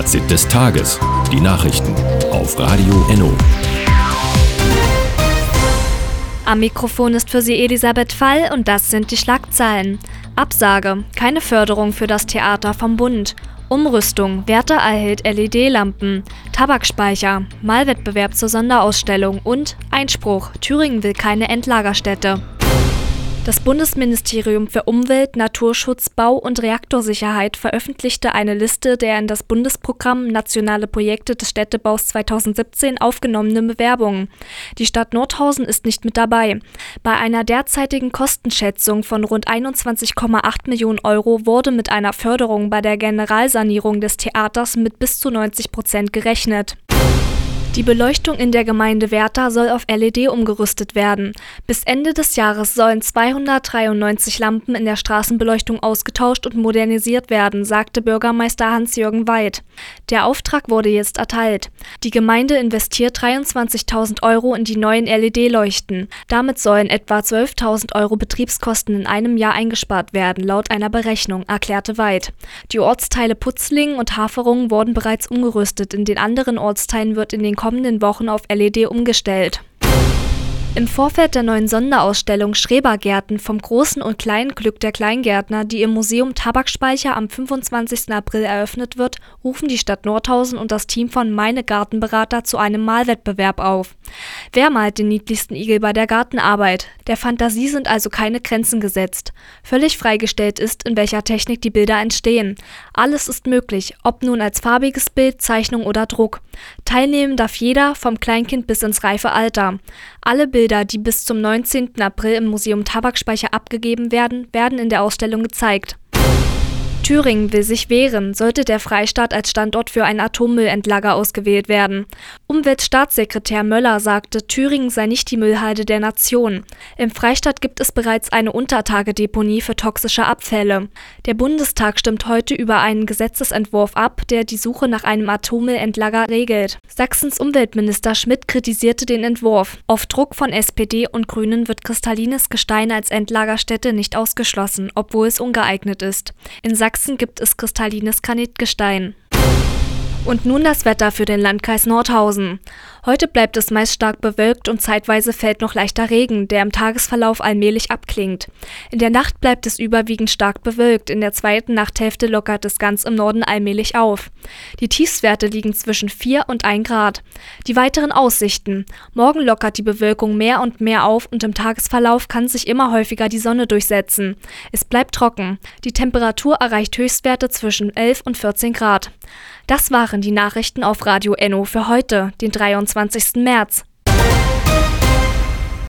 Fazit des Tages. Die Nachrichten auf Radio Enno. Am Mikrofon ist für Sie Elisabeth Fall und das sind die Schlagzeilen. Absage, keine Förderung für das Theater vom Bund. Umrüstung, Wärter erhält LED-Lampen. Tabakspeicher, Malwettbewerb zur Sonderausstellung und Einspruch, Thüringen will keine Endlagerstätte. Das Bundesministerium für Umwelt, Naturschutz, Bau und Reaktorsicherheit veröffentlichte eine Liste der in das Bundesprogramm Nationale Projekte des Städtebaus 2017 aufgenommenen Bewerbungen. Die Stadt Nordhausen ist nicht mit dabei. Bei einer derzeitigen Kostenschätzung von rund 21,8 Millionen Euro wurde mit einer Förderung bei der Generalsanierung des Theaters mit bis zu 90% gerechnet. Die Beleuchtung in der Gemeinde Werther soll auf LED umgerüstet werden. Bis Ende des Jahres sollen 293 Lampen in der Straßenbeleuchtung ausgetauscht und modernisiert werden, sagte Bürgermeister Hans-Jürgen Weid. Der Auftrag wurde jetzt erteilt. Die Gemeinde investiert 23.000 Euro in die neuen LED-Leuchten. Damit sollen etwa 12.000 Euro Betriebskosten in einem Jahr eingespart werden, laut einer Berechnung, erklärte Weid. Die Ortsteile Putzlingen und Haferungen wurden bereits umgerüstet. In den anderen Ortsteilen wird in den kommenden Wochen auf LED umgestellt. Im Vorfeld der neuen Sonderausstellung Schrebergärten vom großen und kleinen Glück der Kleingärtner, die im Museum Tabakspeicher am 25. April eröffnet wird, rufen die Stadt Nordhausen und das Team von Meine Gartenberater zu einem Malwettbewerb auf. Wer malt den niedlichsten Igel bei der Gartenarbeit? Der Fantasie sind also keine Grenzen gesetzt. Völlig freigestellt ist, in welcher Technik die Bilder entstehen. Alles ist möglich, ob nun als farbiges Bild, Zeichnung oder Druck. Teilnehmen darf jeder, vom Kleinkind bis ins reife Alter. Alle Bilder, die bis zum 19. April im Museum Tabakspeicher abgegeben werden, werden in der Ausstellung gezeigt. Thüringen will sich wehren, sollte der Freistaat als Standort für ein Atommüllendlager ausgewählt werden. Umweltstaatssekretär Möller sagte, Thüringen sei nicht die Müllhalde der Nation. Im Freistaat gibt es bereits eine Untertagedeponie für toxische Abfälle. Der Bundestag stimmt heute über einen Gesetzesentwurf ab, der die Suche nach einem Atommüllendlager regelt. Sachsens Umweltminister Schmidt kritisierte den Entwurf. Auf Druck von SPD und Grünen wird kristallines Gestein als Endlagerstätte nicht ausgeschlossen, obwohl es ungeeignet ist. In Sachsen gibt es kristallines Granitgestein. Und nun das Wetter für den Landkreis Nordhausen. Heute bleibt es meist stark bewölkt und zeitweise fällt noch leichter Regen, der im Tagesverlauf allmählich abklingt. In der Nacht bleibt es überwiegend stark bewölkt, in der zweiten Nachthälfte lockert es ganz im Norden allmählich auf. Die Tiefstwerte liegen zwischen 4 und 1 Grad. Die weiteren Aussichten. Morgen lockert die Bewölkung mehr und mehr auf und im Tagesverlauf kann sich immer häufiger die Sonne durchsetzen. Es bleibt trocken. Die Temperatur erreicht Höchstwerte zwischen 11 und 14 Grad. Das waren die Nachrichten auf Radio Enno für heute, den 23. März.